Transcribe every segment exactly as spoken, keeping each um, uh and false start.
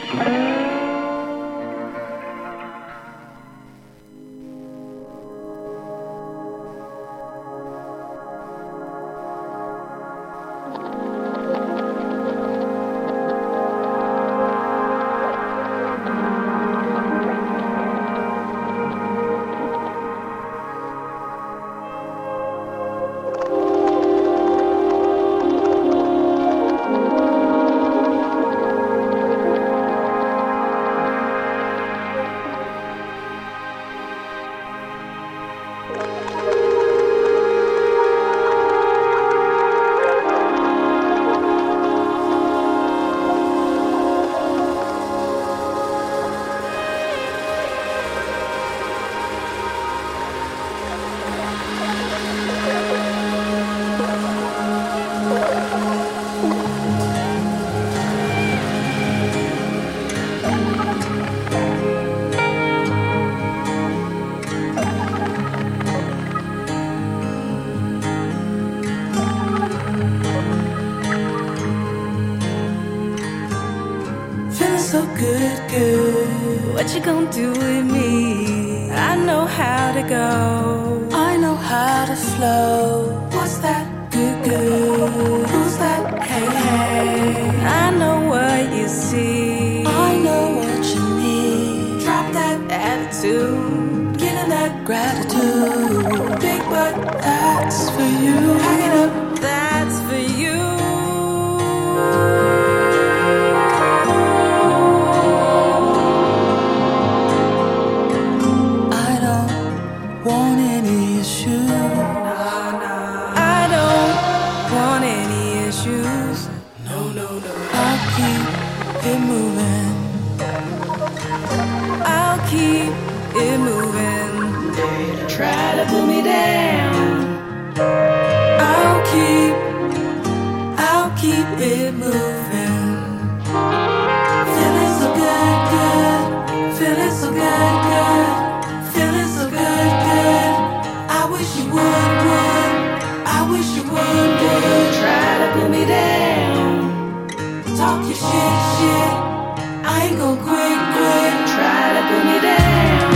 so good, good. What you gonna do with me? I know how to go, I know how to flow. What's that? Good, good. Who's that? Hey, hey. I know what you see, I know what you need. Drop that attitude, get in that gratitude. Big butt, that's for you. Hang it up, that's for you. Want any issues? Nah, nah. I don't want any issues. No, no, no. I'll keep it moving. I'll keep it moving. They try to pull me down. I'll keep, I'll keep it moving. Feeling so good, good. Feeling so good, good. Feeling so good, good. I wish you would, would. I wish you would, would. Try to put me down. Talk your shit, shit. I ain't gon' quit, quit. Try to put me down.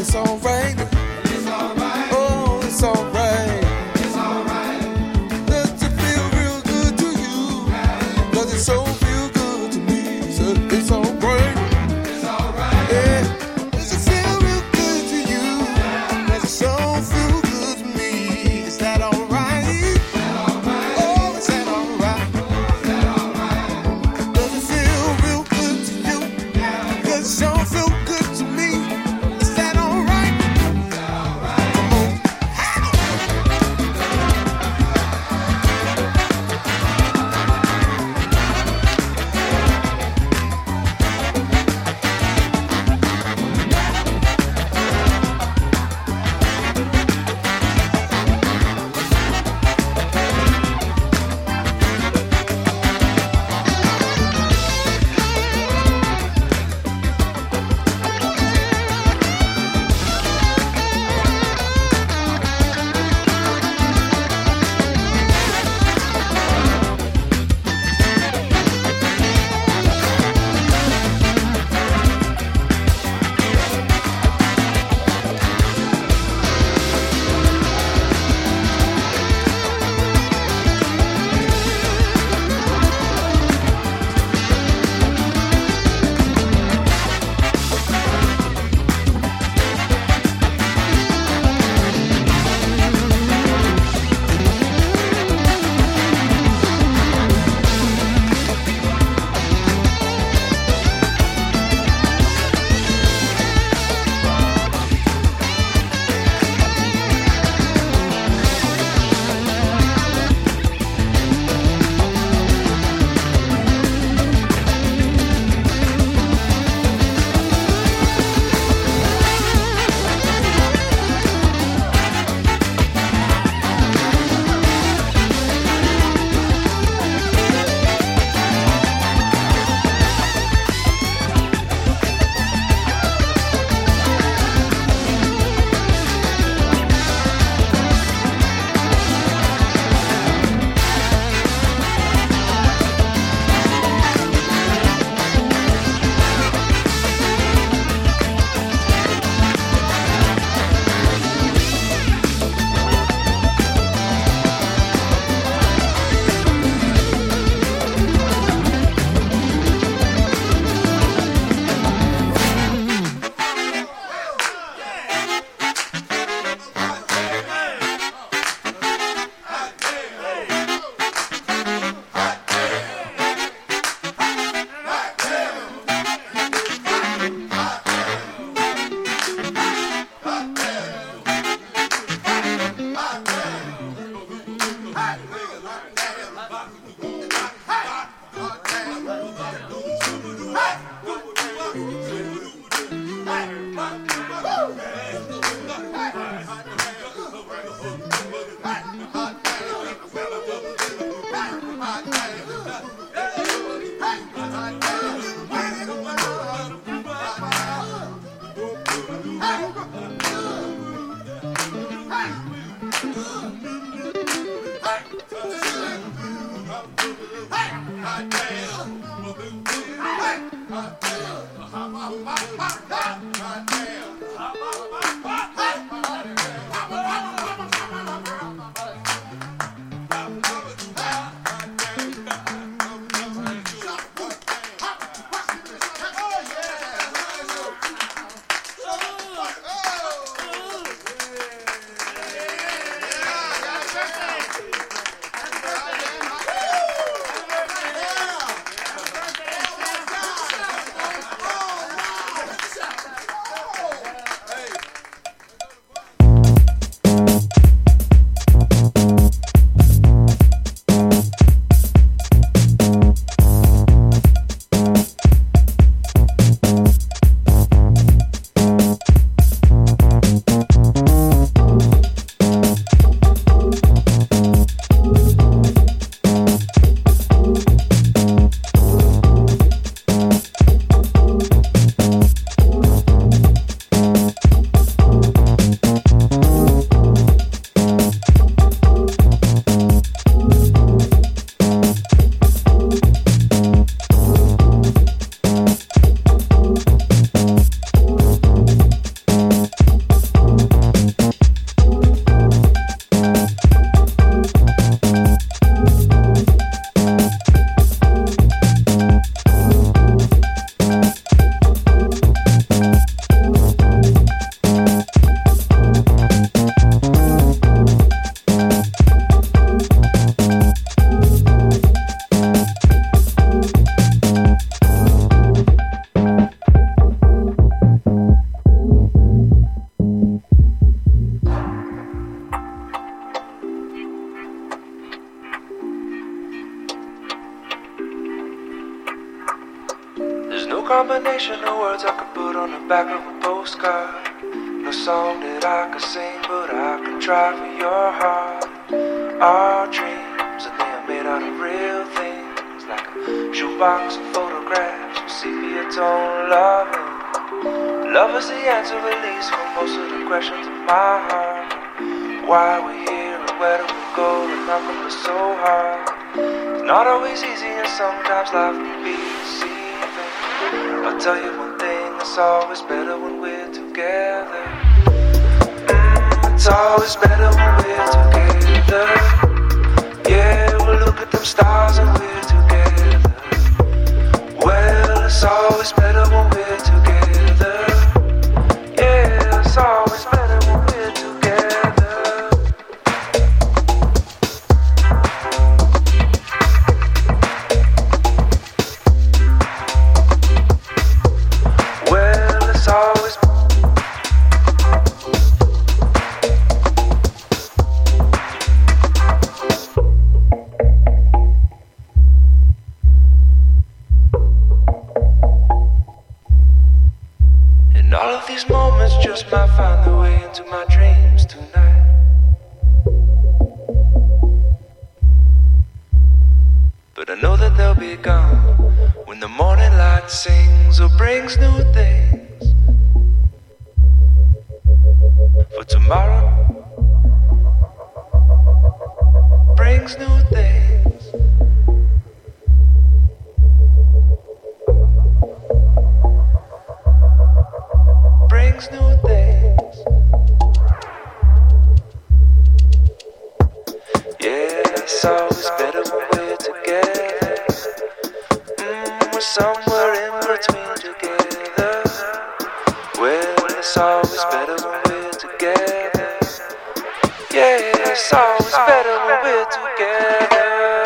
it's alright. It's alright. Oh, it's alright. It's alright. Does it feel real good to you? Does it so feel good to me? So it's alright. It's alright. Yeah. Does it feel real good to you? Does it so feel good to me? Is that alright? Is that alright? Oh, is that alright? Is that alright? Does it feel real good to you? Does it so feel good to me? Is that alright? Is that alright? Come on. combination of words I could put on the back of a postcard. No song that I could sing, but I could try for your heart. Our dreams, and they are made out of real things, like a shoebox of photographs with sepia tone loving. Love is the answer, at least, for most of the questions in my heart. Why we're here and where do we go, and how come it's so hard? It's not always easy, and sometimes life can be deceiving. I'll tell you one thing, it's always better when we're together. Mm, it's always better when we're together. Yeah, we'll look at them stars and we're together. Well, it's always better when we're together. Yeah, it's always better when we're together. Well, it's always all of these moments just might find their way into my dreams tonight. But I know that they'll be gone when the morning light sings or brings new things for tomorrow. Brings new things. Brings new things. Yeah, it's always better when we're together. Mm, we're somewhere in between together. Well, it's always better when we're together. Yeah, it's always better when we're together.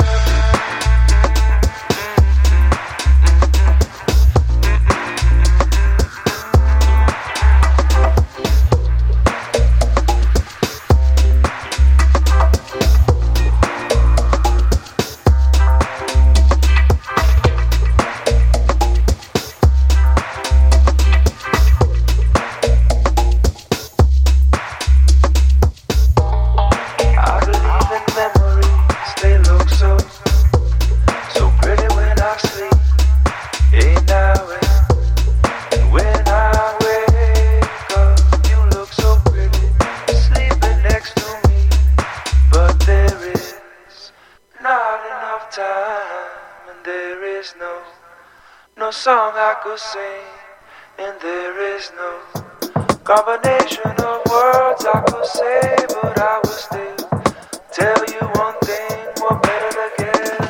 No song I could sing, and there is no combination of words I could say, but I will still tell you one thing, we're better together.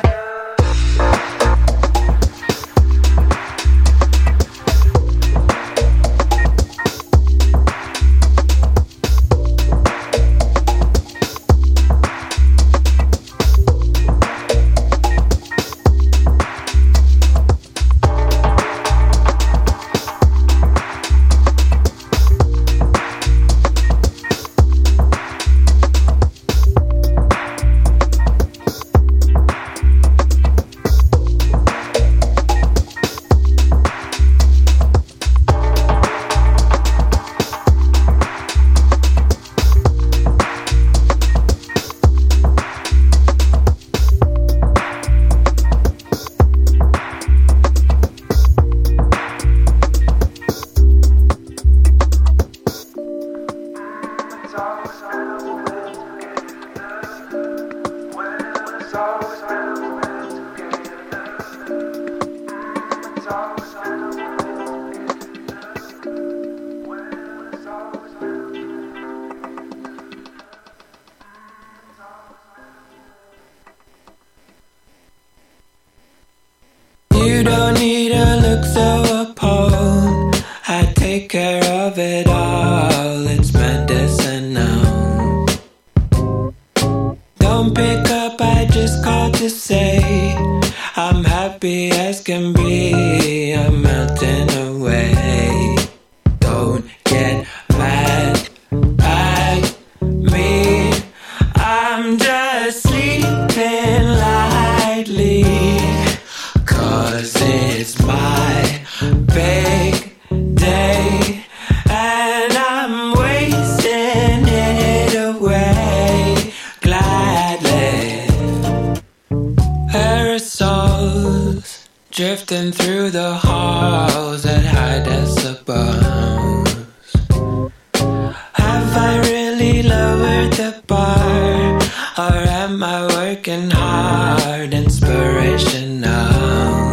You don't need to look so appalled. I take care of it all. It's medicinal. Don't pick up, I just called to say I'm happy as can be. I'm melting away. Don't get mad at me. I'm just sleeping lightly. Cause it's my bed. drifting through the halls that hide as above. Have I really lowered the bar, or am I working hard, inspirational?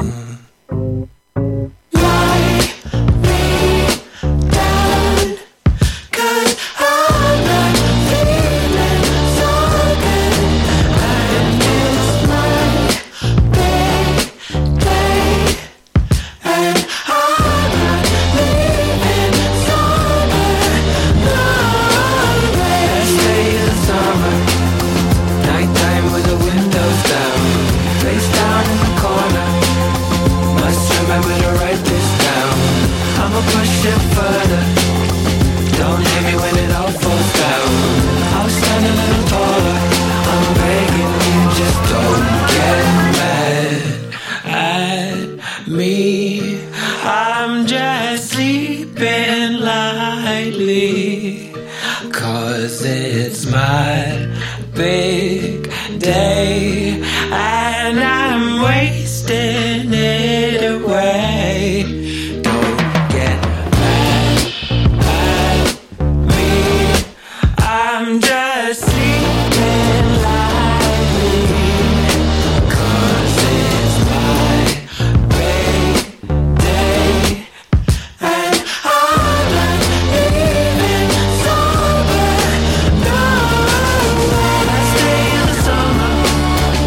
Lie me down, 'cause I'm not feeling so good, and it's my big day, and I'm not leaving sober, no way. Last day of the summer, nighttime with the windows down, face down in the corner, must remember to write this down. I'ma push it further, don't hit me when it all falls down. I'll stand a little taller, I'm begging you, just don't get mad at me. I'm just sleeping lightly, 'cause it's my big day, and I'm wasting it away. Don't get mad at me, I'm just sleeping lightly, 'cause it's my big day, and I'm not even sober, no way. Last day of the summer,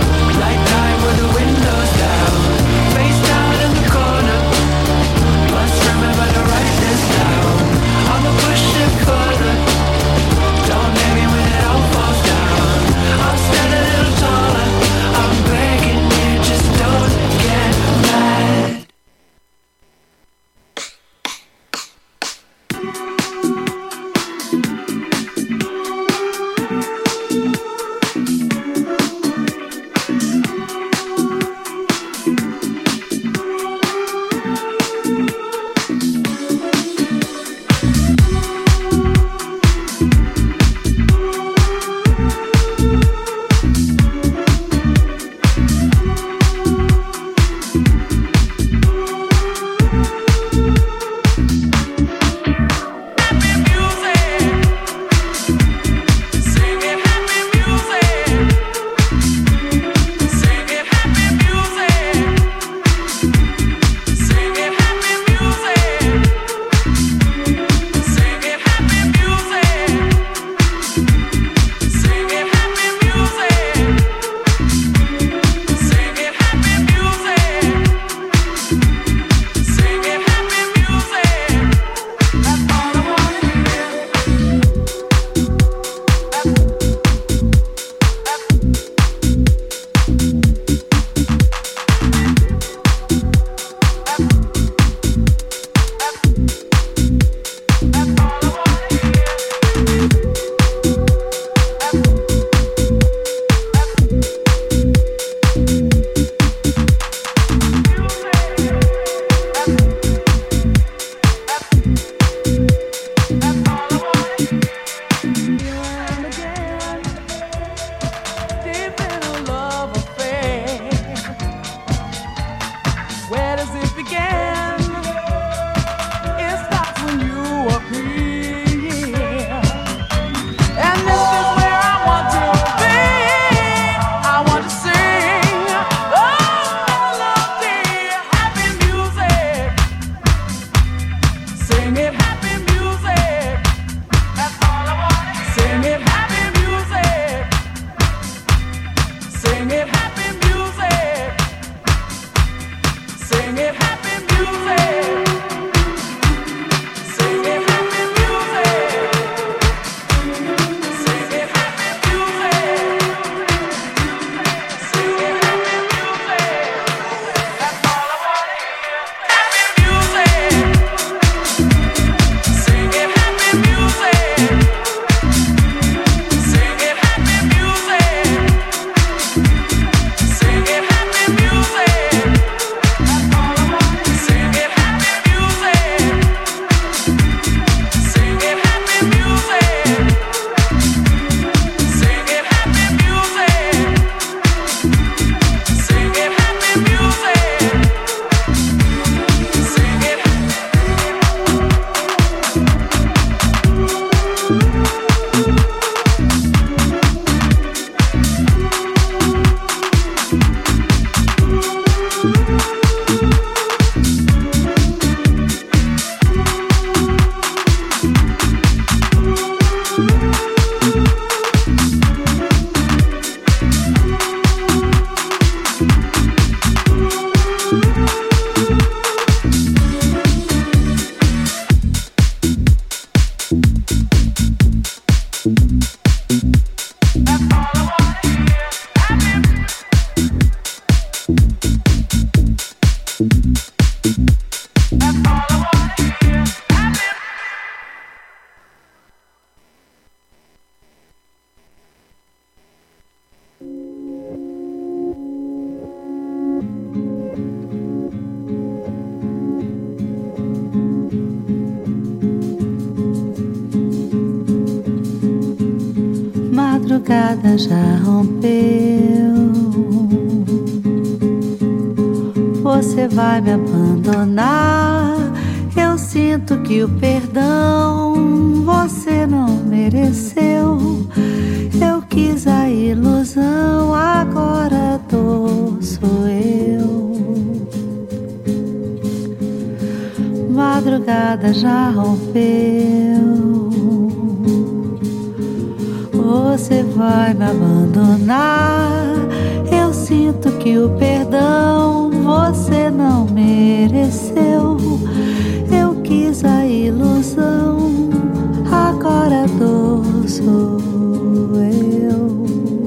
Madrugada já rompeu. Você vai me abandonar. Eu sinto que o perdão você não mereceu. Eu quis a ilusão, agora a dor sou eu. Madrugada já rompeu. Você vai me abandonar. Eu sinto que o perdão você não mereceu. Eu quis a ilusão, agora a dor sou eu.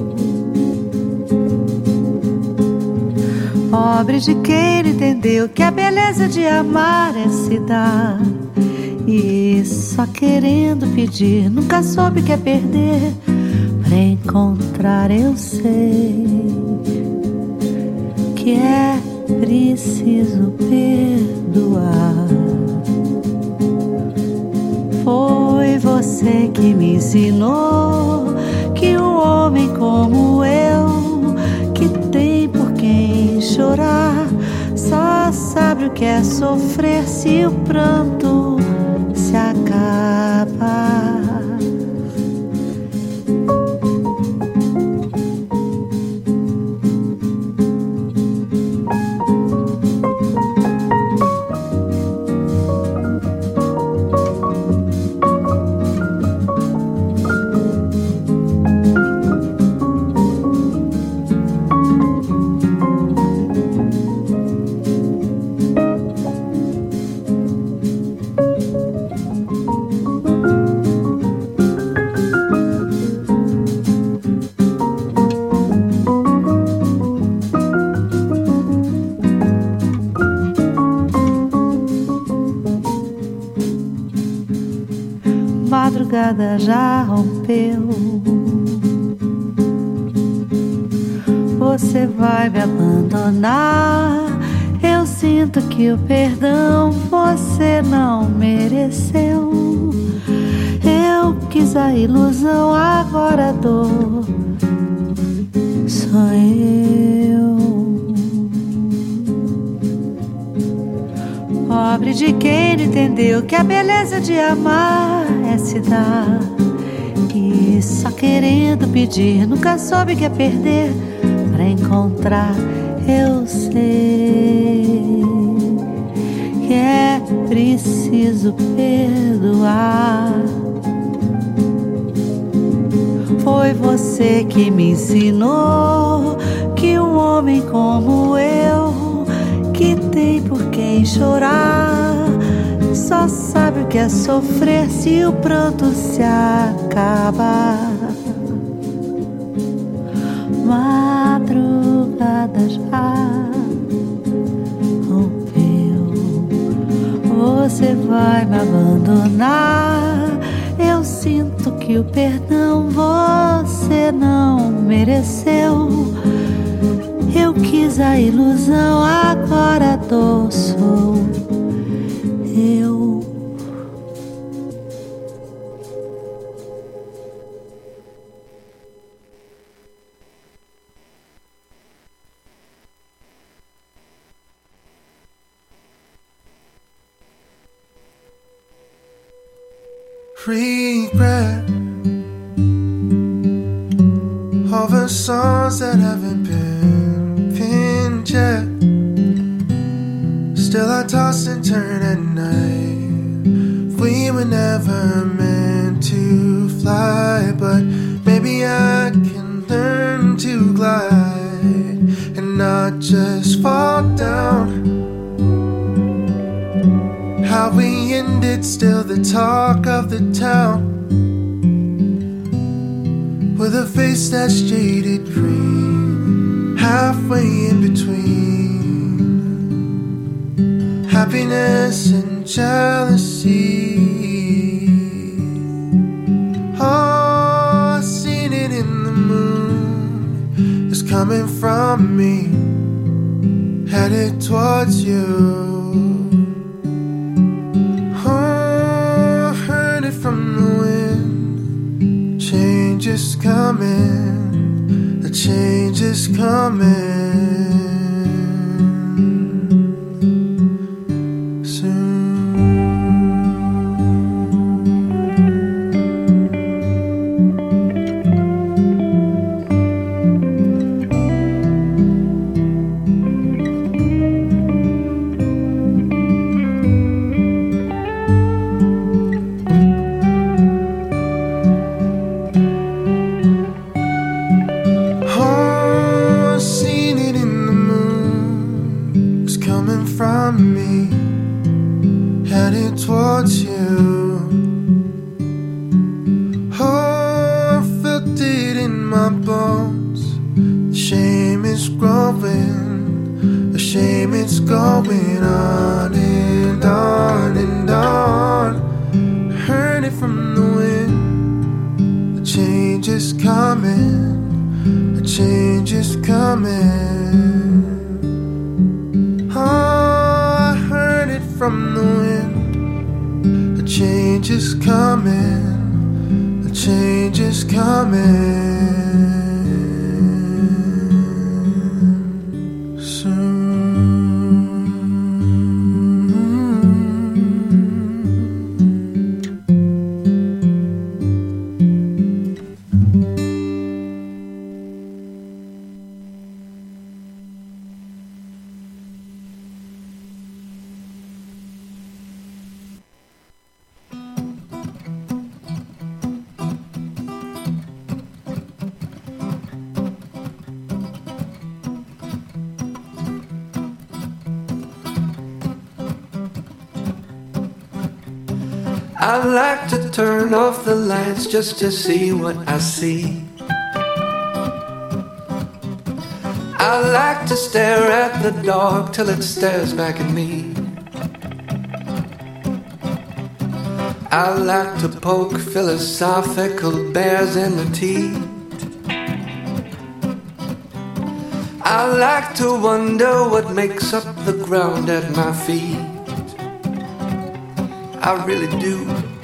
Pobre de quem entendeu que a beleza de amar é se dar. E só querendo pedir, nunca soube que é perder. Pra encontrar eu sei que é preciso perdoar. Foi você que me ensinou que um homem como eu, que tem por quem chorar, só sabe o que é sofrer se o pranto se acaba. Madrugada já rompeu. Você vai me abandonar. Eu sinto que o perdão você não mereceu. Eu quis a ilusão, agora a dor sou eu. Pobre de quem não entendeu que a beleza de amar é se dar. E só querendo pedir, nunca soube que é perder. Pra encontrar eu sei que é preciso perdoar. Foi você que me ensinou que um homem como eu, que tem por quem chorar, só sabe o que é sofrer se o pranto se acabar. Madrugada já rompeu. Você vai me abandonar. Eu sinto que o perdão você não mereceu. Eu quis a ilusão, agora a dor sou eu. Regret all the songs that haven't been pinned yet. Still I toss and turn at night. We were never meant to fly, but maybe I can learn to glide and not just fall down. How we ended, still the talk of the town. With a face that's jaded green, halfway in between happiness and jealousy. Oh, I seen it in the moon. It's coming from me, headed towards you. From the wind, change is coming, the change is coming soon. From me, headed towards you. Oh, I felt it in my bones. The shame is growing, the shame is going on and on and on. I heard it from the wind. The change is coming, the change is coming. From the wind, the change is coming, the change is coming soon. I like to turn off the lights just to see what I see. I like to stare at the dark till it stares back at me. I like to poke philosophical bears in the teeth. I like to wonder what makes up the ground at my feet. I really do.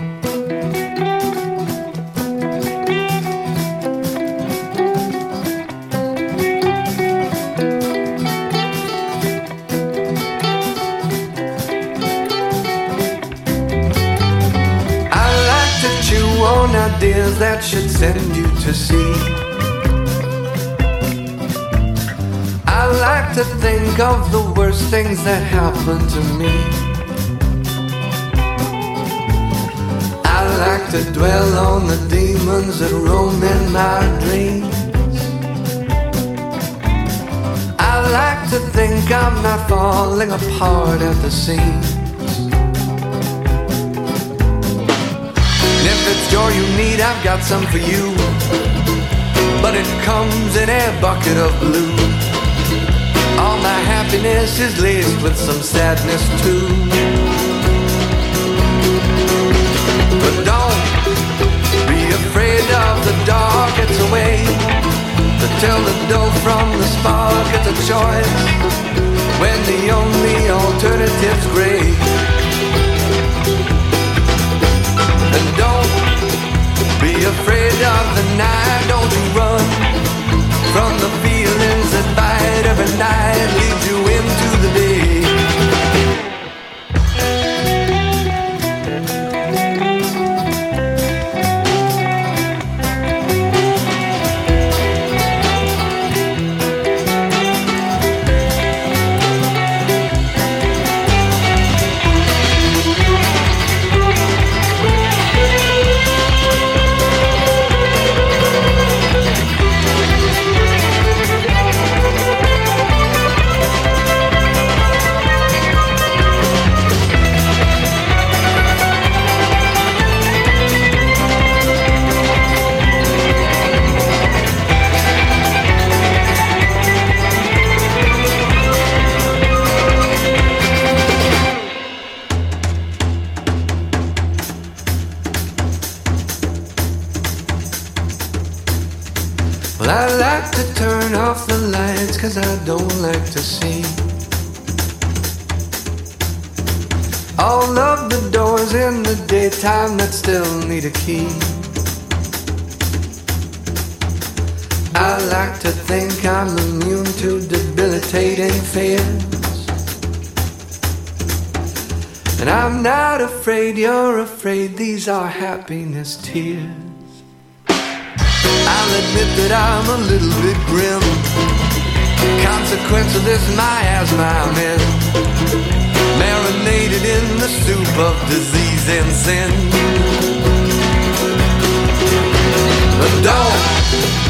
I like to chew on ideas that should send you to sea. I like to think of the worst things that happen to me. I like to dwell on the demons that roam in my dreams. I like to think I'm not falling apart at the seams. And if it's joy you need, I've got some for you, but it comes in a bucket of blue. All my happiness is laced with some sadness too. But don't be afraid of the dark, it's a way to tell the dough from the spark. It's a choice when the only alternative's gray. And don't be afraid of the night, don't you run from the feelings that bite every night, lead you into the day. Well, I like to turn off the lights 'cause I don't like to see all of the doors in the daytime that still need a key. I like to think I'm immune to debilitating fears. And I'm not afraid you're afraid, these are happiness tears. I'll admit that I'm a little bit grim. Consequence of this miasma I'm in, marinated in the soup of disease and sin. But don't